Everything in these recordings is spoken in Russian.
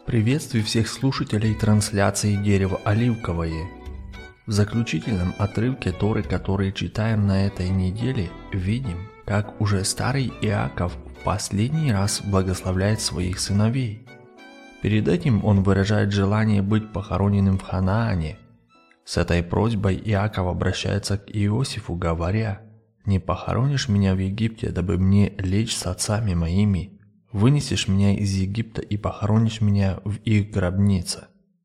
Приветствую всех слушателей трансляции «Дерево оливковое». В заключительном отрывке Торы, который читаем на этой неделе, видим, как уже старый Иаков в последний раз благословляет своих сыновей. Перед этим он выражает желание быть похороненным в Ханаане. С этой просьбой Иаков обращается к Иосифу, говоря: «Не похоронишь меня в Египте, дабы мне лечь с отцами моими? Вынесешь меня из Египта и похоронишь меня в их гробнице».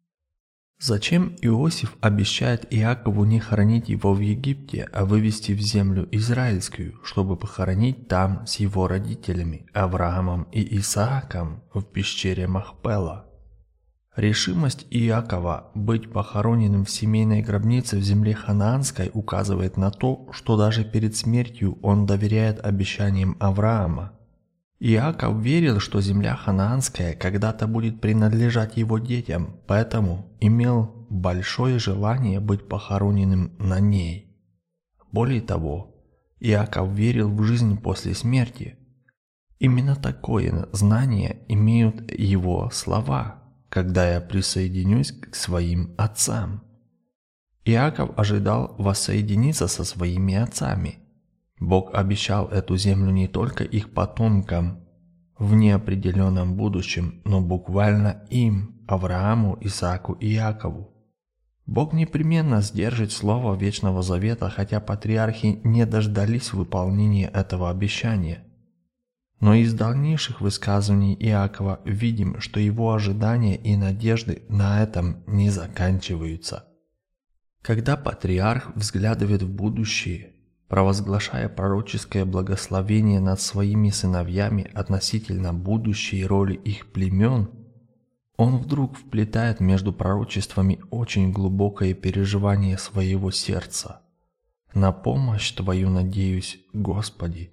Зачем Иосиф обещает Иакову не хоронить его в Египте, а вывести в землю израильскую, чтобы похоронить там с его родителями Авраамом и Исааком в пещере Махпела? Решимость Иакова быть похороненным в семейной гробнице в земле ханаанской указывает на то, что даже перед смертью он доверяет обещаниям Авраама. Иаков верил, что земля ханаанская когда-то будет принадлежать его детям, поэтому имел большое желание быть похороненным на ней. Более того, Иаков верил в жизнь после смерти. Именно такое знание имеют его слова: «Когда я присоединюсь к своим отцам». Иаков ожидал воссоединиться со своими отцами. Бог обещал эту землю не только их потомкам в неопределенном будущем, но буквально им, Аврааму, Исааку и Иакову. Бог непременно сдержит слово Вечного Завета, хотя патриархи не дождались выполнения этого обещания. Но из дальнейших высказываний Иакова видим, что его ожидания и надежды на этом не заканчиваются. Когда патриарх взглядывает в будущее, провозглашая пророческое благословение над своими сыновьями относительно будущей роли их племен, он вдруг вплетает между пророчествами очень глубокое переживание своего сердца. «На помощь Твою надеюсь, Господи»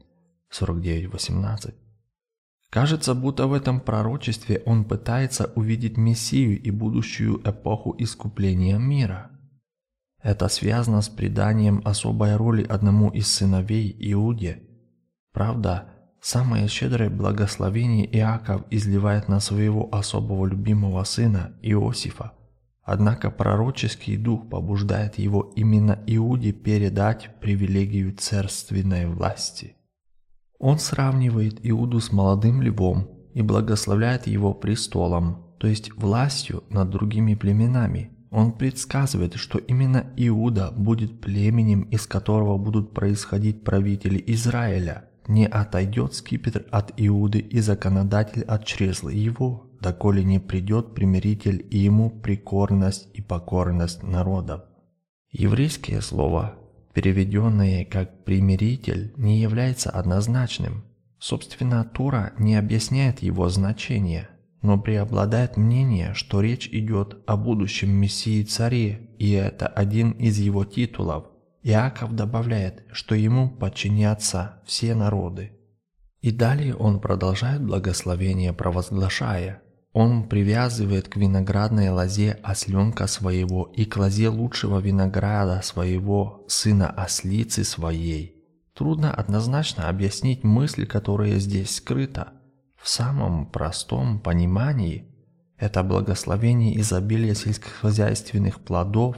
49:18. Кажется, будто в этом пророчестве он пытается увидеть Мессию и будущую эпоху искупления мира. Это связано с приданием особой роли одному из сыновей Иуде. Правда, самое щедрое благословение Иаков изливает на своего особого любимого сына Иосифа. Однако пророческий дух побуждает его именно Иуде передать привилегию царственной власти. Он сравнивает Иуду с молодым львом и благословляет его престолом, то есть властью над другими племенами. Он предсказывает, что именно Иуда будет племенем, из которого будут происходить правители Израиля. Не отойдет скипетр от Иуды, и законодатель от чресла его, доколе не придет примиритель, и ему прикорность и покорность народов. Еврейское слово, переведенное как «примиритель», не является однозначным. Собственно, Тора не объясняет его значение, но преобладает мнение, что речь идет о будущем Мессии-царе, и это один из его титулов. Иаков добавляет, что ему подчинятся все народы. И далее он продолжает благословение, провозглашая: «Он привязывает к виноградной лозе осленка своего и к лозе лучшего винограда своего, сына ослицы своей». Трудно однозначно объяснить мысль, которая здесь скрыта. В самом простом понимании это благословение изобилия сельскохозяйственных плодов.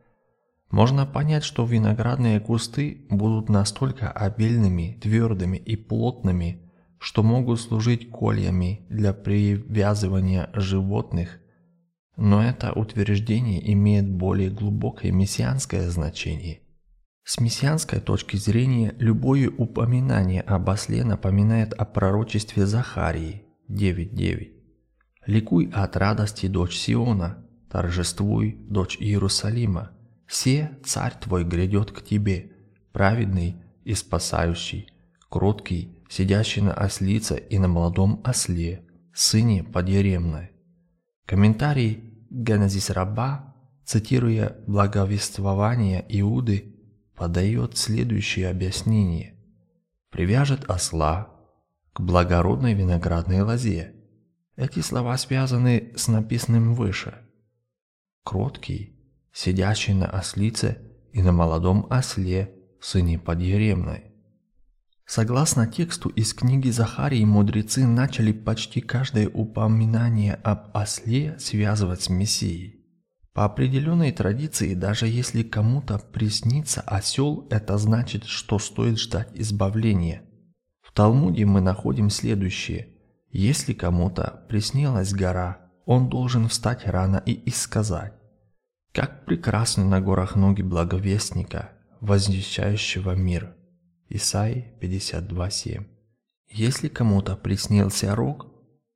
Можно понять, что виноградные кусты будут настолько обильными, твердыми и плотными, что могут служить кольями для привязывания животных, но это утверждение имеет более глубокое мессианское значение. С мессианской точки зрения, любое упоминание об осле напоминает о пророчестве Захарии 9:9. «Ликуй от радости, дочь Сиона, торжествуй, дочь Иерусалима, се царь твой грядет к тебе, праведный и спасающий, кроткий, сидящий на ослице и на молодом осле, сыне подъеремной». Комментарий Генезис Раба, цитируя благовествование Иуды, подает следующее объяснение: «Привяжет осла к благородной виноградной лозе». Эти слова связаны с написанным выше: «Кроткий, сидящий на ослице и на молодом осле, сыне подъеремной». Согласно тексту из книги Захарии, мудрецы начали почти каждое упоминание об осле связывать с Мессией. По определенной традиции, даже если кому-то приснится осел, это значит, что стоит ждать избавления. В Талмуде мы находим следующее. Если кому-то приснилась гора, он должен встать рано и сказать: «Как прекрасны на горах ноги благовестника, возвещающего мир». Исайя 52:7. Если кому-то приснился рог,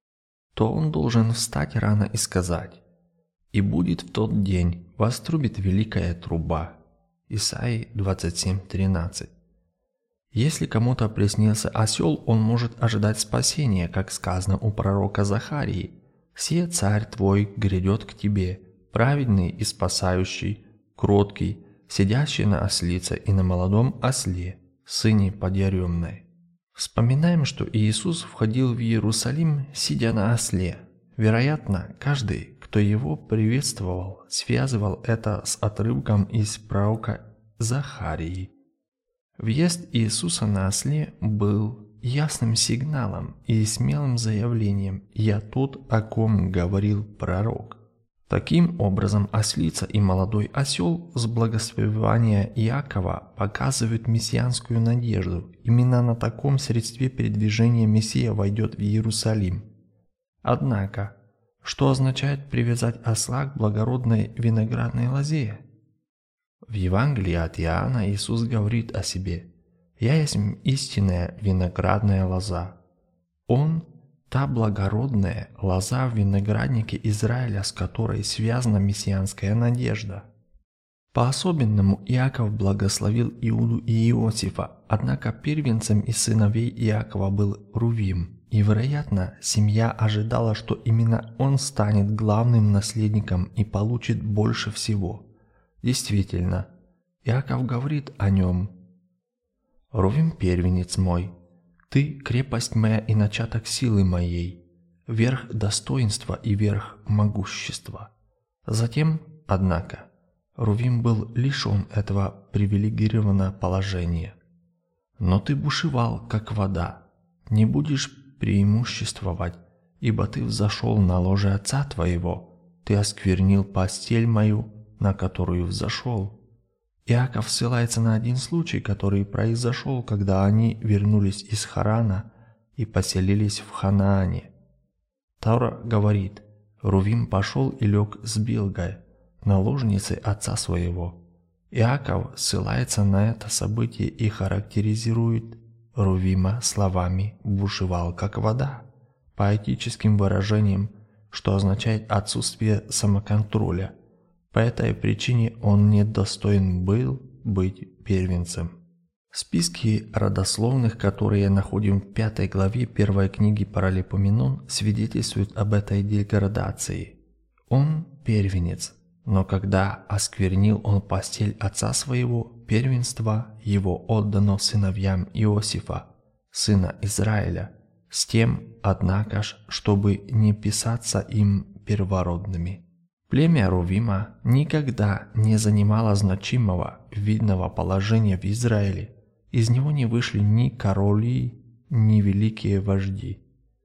то он должен встать рано и сказать: «И будет в тот день, вострубит великая труба». Исайя 27:13. Если кому-то приснился осел, он может ожидать спасения, как сказано у пророка Захарии: «Се царь твой грядет к тебе, праведный и спасающий, кроткий, сидящий на ослице и на молодом осле, сыне подъяремной». Вспоминаем, что Иисус входил в Иерусалим, сидя на осле. Вероятно, каждый, кто его приветствовал, связывал это с отрывком из пророка Захарии. Въезд Иисуса на осле был ясным сигналом и смелым заявлением: «Я тот, о ком говорил пророк». Таким образом, ослица и молодой осел с благословения Иакова показывают мессианскую надежду. Именно на таком средстве передвижения Мессия войдет в Иерусалим. Однако, что означает привязать осла к благородной виноградной лозе? В Евангелии от Иоанна Иисус говорит о себе: «Я есть истинная виноградная лоза». Он – та благородная лоза в винограднике Израиля, с которой связана мессианская надежда. По-особенному Иаков благословил Иуду и Иосифа, однако первенцем из сыновей Иакова был Рувим, и, вероятно, семья ожидала, что именно он станет главным наследником и получит больше всего. Действительно, Иаков говорит о нем: «Рувим, первенец мой, ты крепость моя и начаток силы моей, верх достоинства и верх могущества». Затем, однако, Рувим был лишен этого привилегированного положения. «Но ты бушевал, как вода, не будешь преимуществовать, ибо ты взошел на ложе отца твоего, ты осквернил постель мою, на которую взошел». Иаков ссылается на один случай, который произошел, когда они вернулись из Харана и поселились в Ханаане. Тора говорит: «Рувим пошел и лег с Билгой, наложницей отца своего». Иаков ссылается на это событие и характеризует Рувима словами «бушевал, как вода», поэтическим выражением, что означает отсутствие самоконтроля. По этой причине он недостоин был быть первенцем. Списки родословных, которые находим в 5 главе 1 книги Паралипоменон, свидетельствуют об этой деградации. Он первенец, но когда осквернил он постель отца своего, первенство его отдано сыновьям Иосифа, сына Израиля, с тем, однако ж, чтобы не писаться им первородными. Племя Рувима никогда не занимало значимого, видного положения в Израиле. Из него не вышли ни короли, ни великие вожди.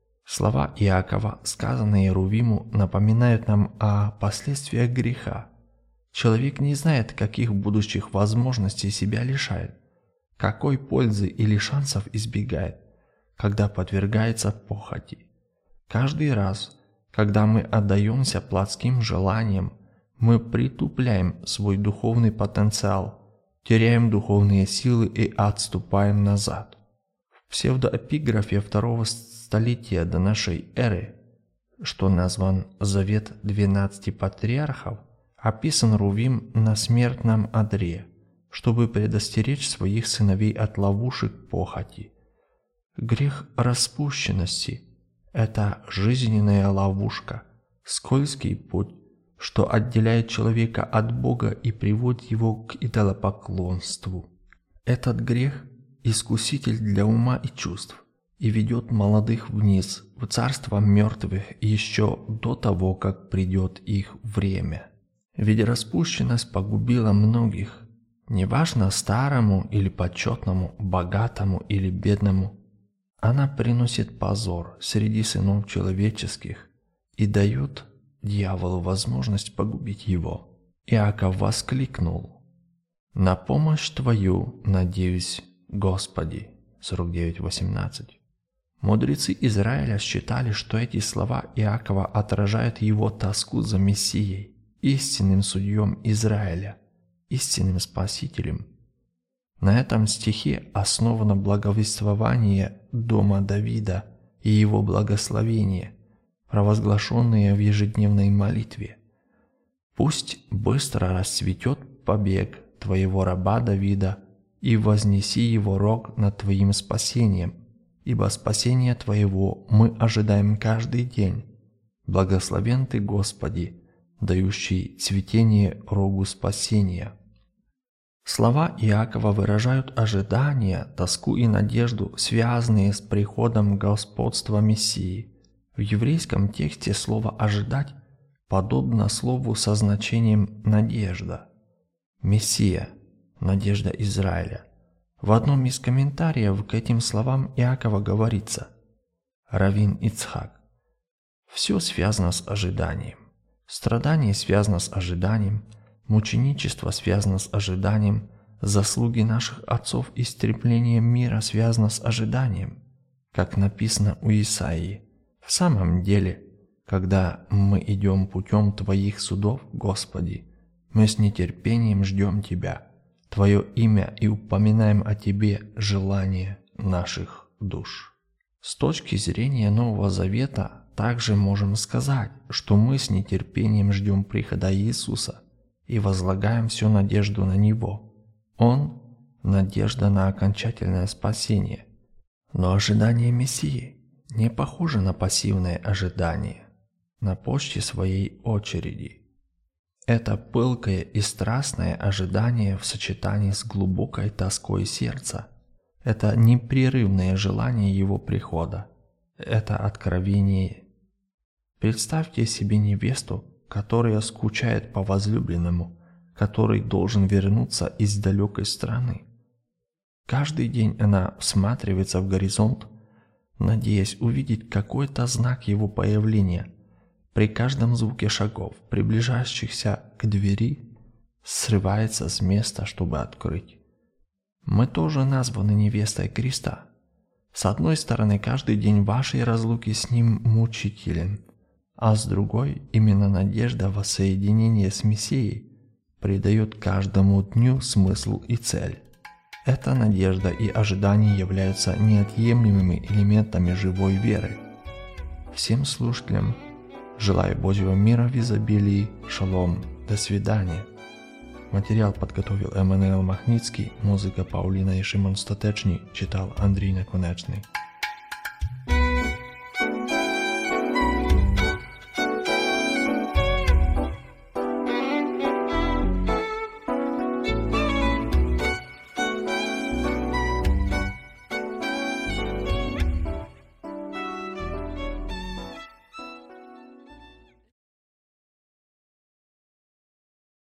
Слова Иакова, сказанные Рувиму, напоминают нам о последствиях греха. Человек не знает, каких будущих возможностей себя лишает, какой пользы или шансов избегает, когда подвергается похоти. Каждый раз, когда мы отдаемся плотским желаниям, мы притупляем свой духовный потенциал, теряем духовные силы и отступаем назад. В псевдоэпиграфе 2 столетия до нашей эры, что назван «Завет 12 патриархов», описан Рувим на смертном одре, чтобы предостеречь своих сыновей от ловушек похоти. Грех распущенности – это жизненная ловушка, скользкий путь, что отделяет человека от Бога и приводит его к идолопоклонству. Этот грех – искуситель для ума и чувств и ведет молодых вниз, в царство мертвых еще до того, как придет их время. Ведь распущенность погубила многих, Неважно старому или почетному, богатому или бедному, она приносит позор среди сынов человеческих и дает дьяволу возможность погубить его. Иаков воскликнул: «На помощь Твою надеюсь, Господи». 49:18. Мудрецы Израиля считали, что эти слова Иакова отражают его тоску за Мессией, истинным судьем Израиля, истинным Спасителем. На этом стихе основано благовествование дома Давида и его благословение, провозглашенные в ежедневной молитве. «Пусть быстро расцветет побег Твоего раба Давида, и вознеси его рог над Твоим спасением, ибо спасение Твоего мы ожидаем каждый день. Благословен Ты, Господи, дающий цветение рогу спасения». Слова Иакова выражают ожидание, тоску и надежду, связанные с приходом господства Мессии. В еврейском тексте слово «ожидать» подобно слову со значением «надежда». Мессия – надежда Израиля. В одном из комментариев к этим словам Иакова говорится: Равин Ицхак: «Все связано с ожиданием. Страдание связано с ожиданием, мученичество связано с ожиданием, заслуги наших отцов истребления мира связано с ожиданием, как написано у Исаии. В самом деле, когда мы идем путем Твоих судов, Господи, мы с нетерпением ждем Тебя, Твое имя, и упоминаем о Тебе желание наших душ». С точки зрения Нового Завета также можем сказать, что мы с нетерпением ждем прихода Иисуса и возлагаем всю надежду на Него. Он – надежда на окончательное спасение. Но ожидание Мессии не похоже на пассивное ожидание на почте своей очереди. Это пылкое и страстное ожидание в сочетании с глубокой тоской сердца. Это непрерывное желание Его прихода. Это откровение. Представьте себе невесту, которая скучает по возлюбленному, который должен вернуться из далекой страны. Каждый день она всматривается в горизонт, надеясь увидеть какой-то знак его появления. При каждом звуке шагов, приближающихся к двери, срывается с места, чтобы открыть. Мы тоже названы невестой Христа. С одной стороны, каждый день вашей разлуки с Ним мучителен, а с другой, именно надежда воссоединения с Мессией придает каждому дню смысл и цель. Эта надежда и ожидание являются неотъемлемыми элементами живой веры. Всем слушателям желаю Божьего мира в изобилии. Шалом. До свидания. Материал подготовил Еммануел Махницький, музыка Паулина и Шимон Статечний, читал Андрей Наконечный.